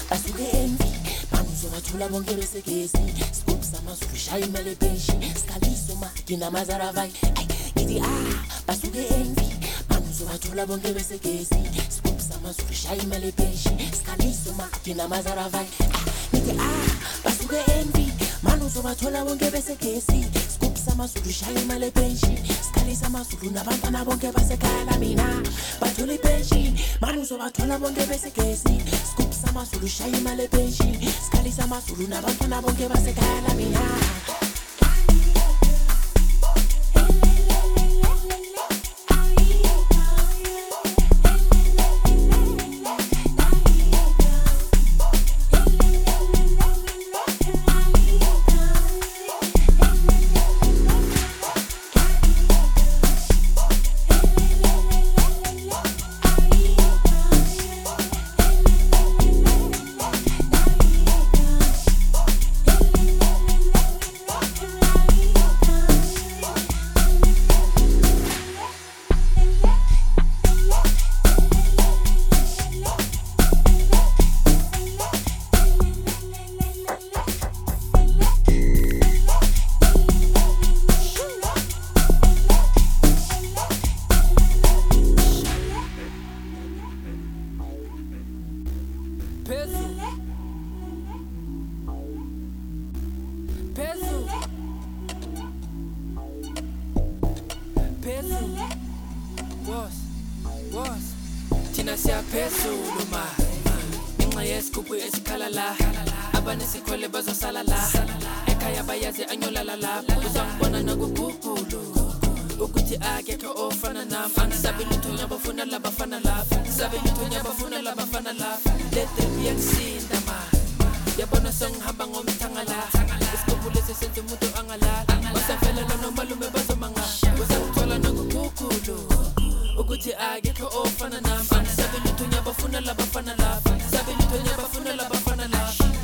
basuke envy banuzobathula bonke besegesi scoop samazulu shaya imali ebenshi skaliso makina mazaravai ngithi basuke envy banuzobathula bonke besegesi scoop samazulu shaya imali ebenshi skaliso makina mazaravai ngithi basuke envy banuzobathola bonke besegesi scoop samazulu shaya imali ebenshi skalisa amazulu nabantwana bonke basekhaya mina bathola ipenshi banuzobathola bonke besegesi scoop samazulu shaya imali ebenshi skalisa amazulu nabantwana bonke basekhaya mina Tina siya phezulu ma ngenxa yesigubhu esikhala la abanesikhwele bazosala la ekhaya bayazi anyolala lapho uzangibona nakugugulu ukuthi akekho ofana nami angisabe lutho ngiyabafuna labafana lapho ngisabe lutho ngiyabafuna labafana lapho let them be akusinda ma yabona sengihamba ngomthanga la isigubhu lesi senze umuntu angalala basafelela nomalume bazomanga uzangithola nakugugulu ukuthi akekho ofana nami angisabe lutho ngiyabafuna labafana lapho ngisabe lutho ngiyabafuna labafana lapho